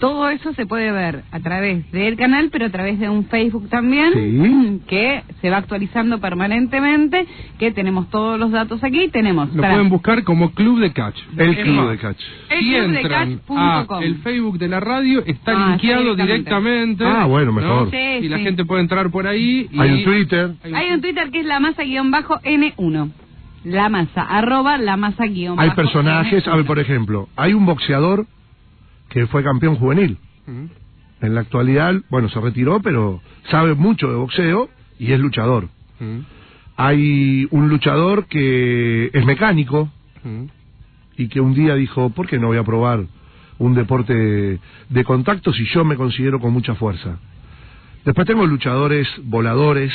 todo eso se puede ver a través del canal, pero a través de un Facebook también, que se va actualizando permanentemente, que tenemos todos los datos aquí, Lo pueden buscar como Club de Catch. El Club de Catch. Si entran a el Facebook de la radio, está linkeado directamente. Bueno, mejor. ¿no? Sí, y la gente puede entrar por ahí. Y hay un Twitter. Hay un Twitter que es lamasa_N1. La masa, @lamasa_. Hay personajes, a ver, por ejemplo, hay un boxeador que fue campeón juvenil. En la actualidad, bueno, se retiró, pero sabe mucho de boxeo y es luchador. Hay un luchador que es mecánico y que un día dijo, ¿por qué no voy a probar un deporte de contacto si yo me considero con mucha fuerza? Después tengo luchadores voladores,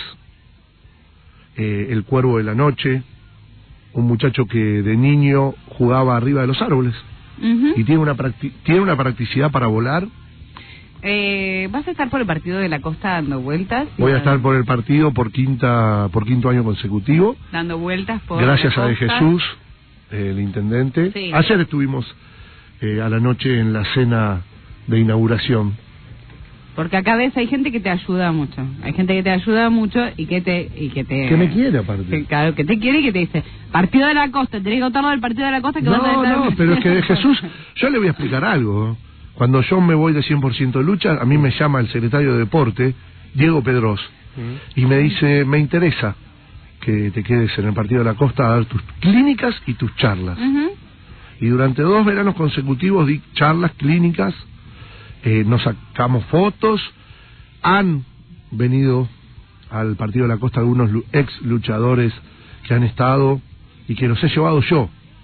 el Cuervo de la Noche, un muchacho que de niño jugaba arriba de los árboles y tiene una practicidad para volar. ¿Vas a estar por el partido de la Costa dando vueltas? Voy a estar por el partido por quinto año consecutivo. Dando vueltas por gracias a De Jesús, el intendente. Sí. Ayer estuvimos a la noche en la cena de inauguración. Porque acá ves, hay gente que te ayuda mucho. Hay gente que te ayuda mucho y que me quiere, aparte. Claro, que te quiere y que te dice, partido de la Costa, tenés que contarlo del partido de la Costa. Que no, pero es que De Jesús, yo le voy a explicar algo. Cuando yo me voy de 100% de lucha, a mí me llama el secretario de Deporte, Diego Pedros, y me dice, me interesa que te quedes en el partido de la Costa a dar tus clínicas y tus charlas. Y durante 2 veranos consecutivos di charlas, clínicas, nos sacamos fotos, han venido al partido de la Costa algunos ex luchadores que han estado y que los he llevado yo.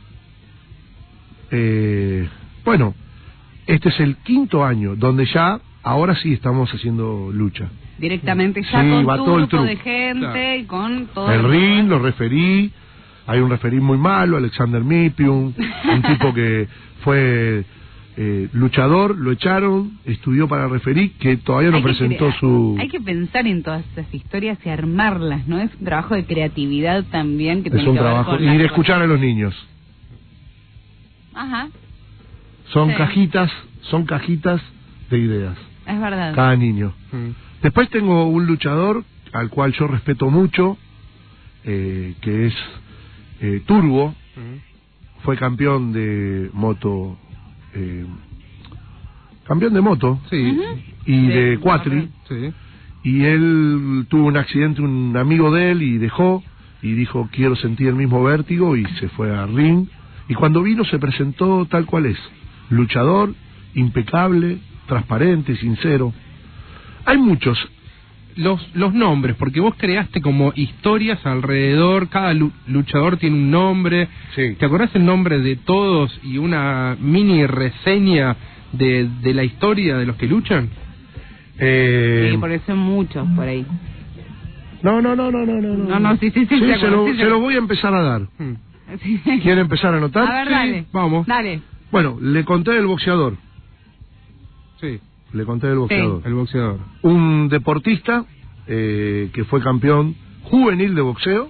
Bueno, este es el 5º año donde ya, ahora sí estamos haciendo lucha. Directamente ya sí, con va todo el grupo de gente, y con todo el ring, lo referí, hay un referí muy malo, Alexander Mipium, un tipo que fue luchador, lo echaron, estudió para referí, que todavía no presentó su... Hay que pensar en todas esas historias y armarlas, ¿no? Es un trabajo de creatividad también que es tiene un que ver trabajo, con y de escuchar a los niños. Ajá. Son cajitas de ideas. Es verdad. Cada niño. Después tengo un luchador al cual yo respeto mucho, que es Turbo. Fue campeón de moto. Campeón de moto. Sí. Y de cuatri. Sí. Y él tuvo un accidente, un amigo de él, y dejó. Y dijo, quiero sentir el mismo vértigo, y se fue al ring. Y cuando vino se presentó tal cual es. Luchador, impecable, transparente, sincero. Hay muchos. Los nombres, porque vos creaste como historias alrededor, cada luchador tiene un nombre. Sí. ¿Te acordás el nombre de todos y una mini reseña de la historia de los que luchan? Sí, porque son muchos por ahí. No, sí, se lo voy a empezar a dar. ¿Quiere empezar a anotar? A ver, dale. Sí, vamos. Dale. Bueno, le conté del boxeador. Sí. Le conté del boxeador. Sí. El boxeador. Un deportista que fue campeón juvenil de boxeo.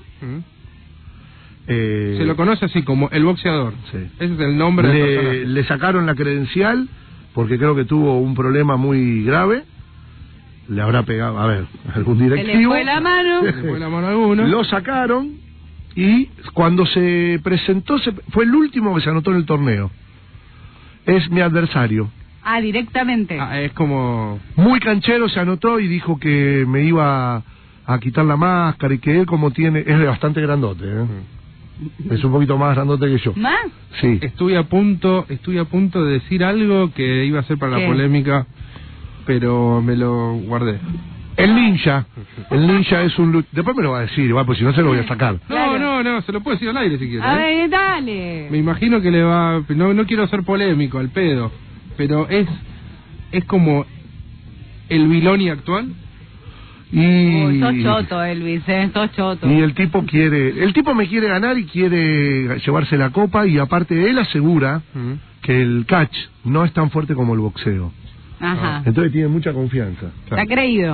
Se lo conoce así como el boxeador. Sí. Ese es el nombre del personaje. Le sacaron la credencial porque creo que tuvo un problema muy grave. Le habrá pegado, a ver, algún directivo. Se le fue la mano. Se le fue la mano a alguno. Lo sacaron y cuando se presentó, fue el último que se anotó en el torneo. Es mi adversario. Ah, directamente. Es como... Muy canchero, se anotó y dijo que me iba a quitar la máscara y que él como tiene... Es bastante grandote, Es un poquito más grandote que yo. ¿Más? Sí. Estuve a punto de decir algo que iba a ser para la polémica, pero me lo guardé. El ninja es un... Después me lo va a decir, igual, pues si no se lo voy a sacar. No, se lo puedo decir al aire si quiere. A ver, dale. Me imagino que le va... No quiero ser polémico, al pedo, pero es como el Viloni actual. Uy, sos choto, Elvis, sos choto. Y el tipo me quiere ganar y quiere llevarse la copa, y aparte él asegura que el catch no es tan fuerte como el boxeo. Ajá. Entonces tiene mucha confianza. ¿Te ha creído?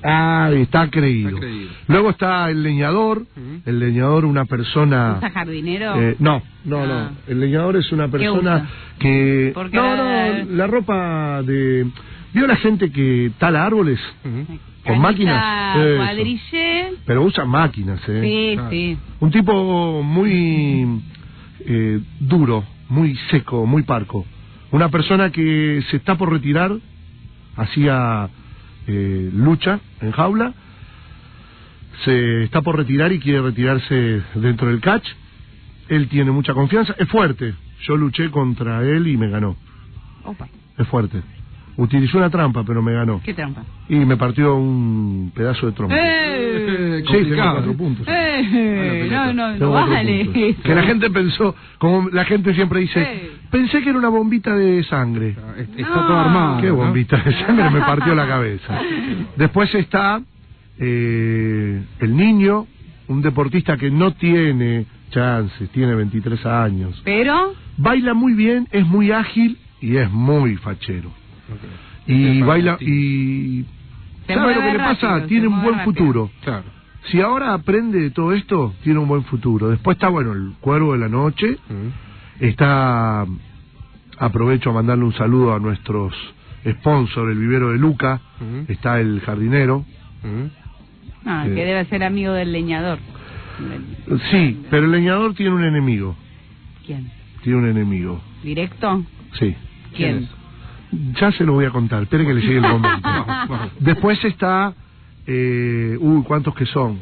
Está creído. Luego está el leñador. El leñador, una persona... ¿Usa jardinero? No. El leñador es una persona que... la ropa de... ¿Vio la gente que tala árboles? Con máquinas. Cuadrillé. Pero usan máquinas, Sí. Un tipo muy duro, muy seco, muy parco. Una persona que se está por retirar, hacía lucha en jaula, se está por retirar y quiere retirarse dentro del catch. Él tiene mucha confianza, es fuerte. Yo luché contra él y me ganó. Opa. Es fuerte. Utilizó una trampa, pero me ganó. ¿Qué trampa? Y me partió un pedazo de trompa. Sí, tengo 4 puntos. No vale. Que la gente pensó, como la gente siempre dice, pensé que era una bombita de sangre. Está todo armado. ¿Qué bombita de sangre? Me partió la cabeza. Después está el niño, un deportista que no tiene chances, tiene 23 años. Pero baila muy bien, es muy ágil y es muy fachero. Y baila y... ¿Sabe lo que le pasa? Tiene un buen futuro. Claro. Si ahora aprende de todo esto, tiene un buen futuro. Después está, el Cuervo de la Noche. Está... Aprovecho a mandarle un saludo a nuestros sponsors, el vivero de Luca. Está el jardinero. Que debe ser amigo del leñador. Sí, pero el leñador tiene un enemigo. ¿Quién? Tiene un enemigo. ¿Directo? Sí. ¿Quién? Ya se lo voy a contar, espere que le llegue el momento. Después está... ¿cuántos que son?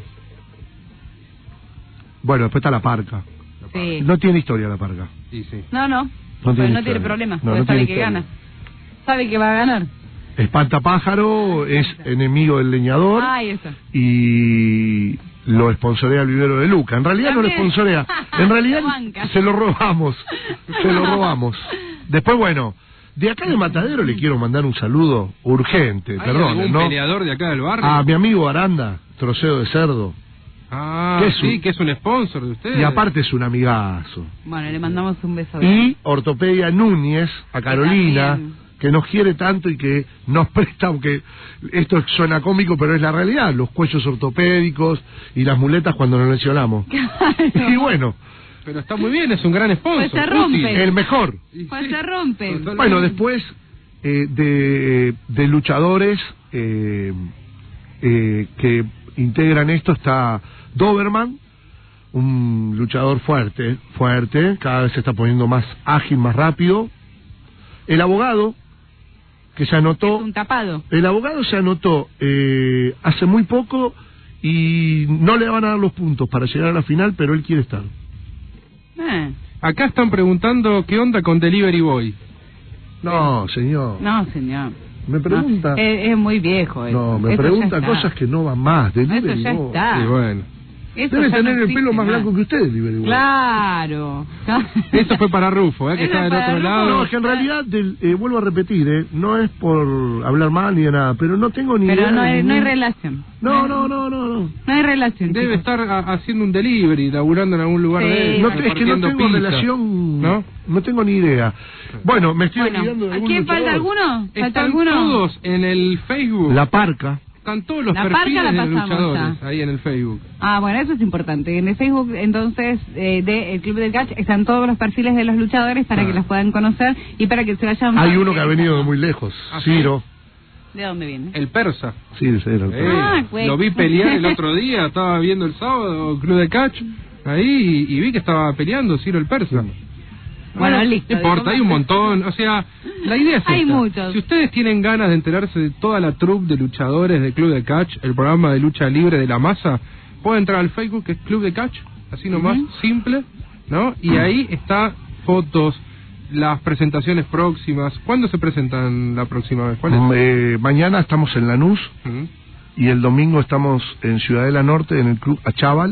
Bueno, después está la Parca. Sí. No tiene historia la Parca. Sí. No tiene problema, porque sabe que gana. Sabe que va a ganar. Espantapájaro es enemigo del leñador. Eso. Y lo sponsorea el vivero de Luca. En realidad no lo sponsorea. En realidad se lo robamos. Después, de acá de Matadero le quiero mandar un saludo urgente, perdón, ¿Un peleador de acá del barrio? A mi amigo Aranda, Troceo de Cerdo. Que es un sponsor de ustedes. Y aparte es un amigazo. Bueno, le mandamos un beso. Y Ortopedia Núñez, a Carolina, que nos quiere tanto y que nos presta, aunque esto suena cómico, pero es la realidad, los cuellos ortopédicos y las muletas cuando nos lesionamos. Y bueno... Pero está muy bien, es un gran sponsor. Pues se rompe. El mejor. Pues se rompe. Totalmente. Bueno, después de luchadores que integran esto está Doberman, un luchador fuerte, cada vez se está poniendo más ágil, más rápido. El abogado, que se anotó... Es un tapado. El abogado se anotó hace muy poco y no le van a dar los puntos para llegar a la final, pero él quiere estar. Acá están preguntando qué onda con Delivery Boy. No, señor. Me pregunta. Es muy viejo. Me pregunta cosas que no van más. Eso ya está. Y bueno. Debe tener el pelo más blanco que usted, Delivery Boy. Claro. Eso fue para Rufo, que está del otro lado. No, es que en realidad, vuelvo a repetir, no es por hablar mal ni de nada, pero no tengo ni idea. Pero no hay relación. No. No hay relación. Debe estar haciendo un delivery, laburando en algún lugar de él. Es que no tengo relación, no tengo ni idea. Bueno, me estoy olvidando de algún ¿Quién falta alguno? Están todos en el Facebook. La Parca. Están todos los perfiles de los luchadores ahí en el Facebook. Bueno, eso es importante. En el Facebook, entonces, del Club del Catch, están todos los perfiles de los luchadores para que los puedan conocer y para que se vayan... Hay uno que ha venido de muy lejos, Ciro. ¿De dónde viene? El persa. Sí, el persa. Lo vi pelear el otro día, estaba viendo el sábado Club de Catch, ahí, y vi que estaba peleando Ciro el persa. Bueno, listo. No importa, hay un montón. O sea, la idea es hay esta. Muchos. Si ustedes tienen ganas de enterarse de toda la troupe de luchadores del Club de Catch, el programa de lucha libre de la masa, pueden entrar al Facebook, que es Club de Catch, así nomás, simple, ¿no? Y ahí está fotos, las presentaciones próximas. ¿Cuándo se presentan la próxima vez? ¿Cuál es? Mañana estamos en Lanús y el domingo estamos en Ciudadela Norte, en el Club Achával,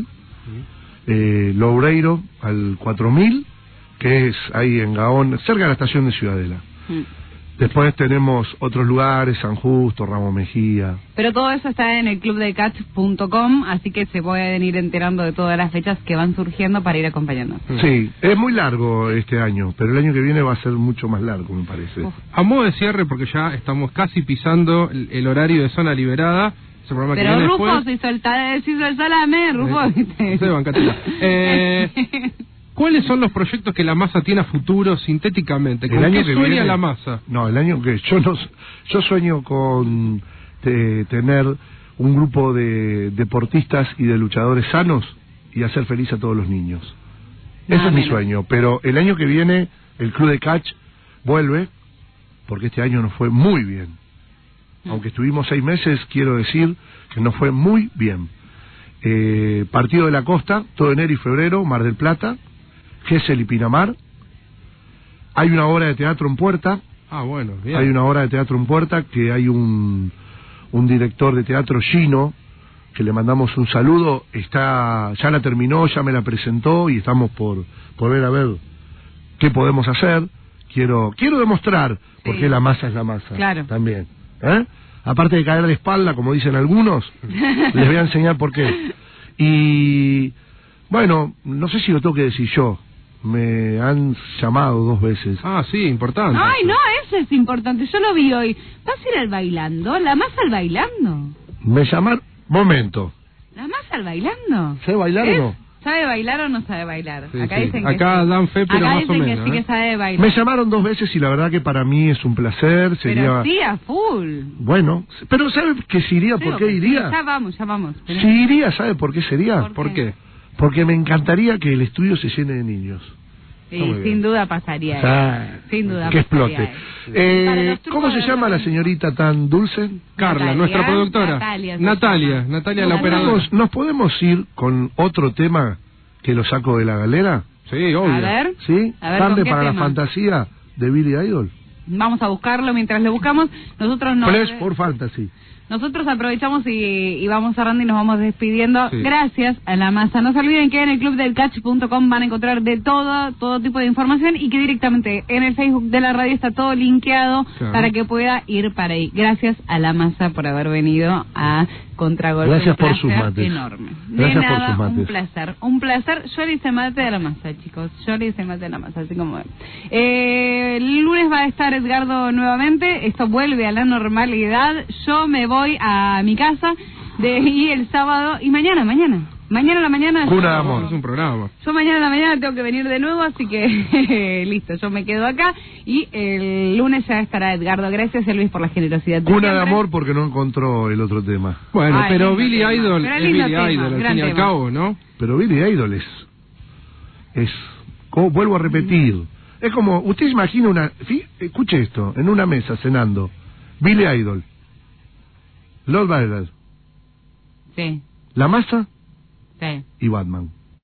Loureiro, al 4000, que es ahí en Gaón, cerca de la estación de Ciudadela. Después tenemos otros lugares, San Justo, Ramos Mejía. Pero todo eso está en el clubdecatch.com, así que se pueden ir enterando de todas las fechas que van surgiendo para ir acompañando. Sí, es muy largo este año, pero el año que viene va a ser mucho más largo, me parece. A modo de cierre, porque ya estamos casi pisando el horario de zona liberada, ese programa que Pero viene Rufo después. se hizo el salame, Rufo, ¿viste? Se bancatela. ¿Cuáles son los proyectos que la masa tiene a futuro sintéticamente? ¿Con qué sueña la masa? No, el año que yo sueño con tener un grupo de deportistas y de luchadores sanos y hacer feliz a todos los niños. Ese es mi sueño. Pero el año que viene el Club de Catch vuelve, porque este año nos fue muy bien. Aunque estuvimos 6 meses, quiero decir que nos fue muy bien. Partido de la Costa, todo enero y febrero, Mar del Plata, Gesell y Pinamar. Hay una obra de teatro en puerta. Ah, bueno, bien. Hay una obra de teatro en puerta que hay un director de teatro, Gino, que le mandamos un saludo. Ya la terminó, ya me la presentó y estamos por ver a ver qué podemos hacer. Quiero demostrar por qué la masa es la masa. Claro. También. Aparte de caer de espalda, como dicen algunos, les voy a enseñar por qué. Y bueno, no sé si lo tengo que decir yo. Me han llamado 2 veces. Ah, sí, importante. Ay, no, eso es importante. Yo lo vi hoy. ¿Vas a ir al bailando? ¿La masa al bailando? Me llamaron... Momento. ¿La masa al bailando? ¿Sabe bailar o no? ¿Sabe bailar o no sabe bailar? Sí, acá sí. dicen que acá sí. dan fe, pero acá más o dicen menos. que sí que sabe bailar. Me llamaron 2 veces y la verdad que para mí es un placer. Sería... Pero sí, a full. Bueno, pero ¿sabe que si iría? ¿Por qué iría? Ya vamos. Si iría, ¿sabe por qué sería? ¿Por qué? Porque me encantaría que el estudio se llene de niños. Sí, sin duda pasaría. Sin duda que pasaría. explote. ¿Cómo se llama la señorita tan dulce? Carla, nuestra productora. Natalia, la operadora. ¿Nos podemos ir con otro tema que lo saco de la galera? Sí, obvio. A ver. ¿Sí? A ver, Tarde ¿con qué para la tema? fantasía de Billy Idol. Vamos a buscarlo. Mientras lo buscamos, nosotros no. Flash for Fantasy. Nosotros aprovechamos y vamos cerrando y nos vamos despidiendo. Sí. Gracias a la masa. No se olviden que en el clubdelcatch.com van a encontrar de todo tipo de información y que directamente en el Facebook de la radio está todo linkeado para que pueda ir para ahí. Gracias a la masa por haber venido a Contragolpe. Gracias por sus mates. Enorme. Gracias de nada, por sus mates. un placer. Yo le hice mate de la masa, chicos. Yo le hice mate de la masa, así como ven. El lunes va a estar Edgardo nuevamente. Esto vuelve a la normalidad. Yo me voy a mi casa y el sábado y mañana a la mañana Cuna de amor. Es un programa. yo mañana a la mañana tengo que venir de nuevo, así que listo, yo me quedo acá y el lunes ya estará Edgardo. Gracias, Luis, por la generosidad. Cuna de amor porque no encontró el otro tema. Bueno, Ay, pero lindo Billy tema. Idol Pero es lindo Billy tema, Idol, al gran fin y al tema. cabo, ¿no? Pero Billy Idol es como vuelvo a repetir. Es como, usted se imagina escuche esto, en una mesa cenando. Billy Idol. Lord Byron. Sí, La masa sí. y Batman.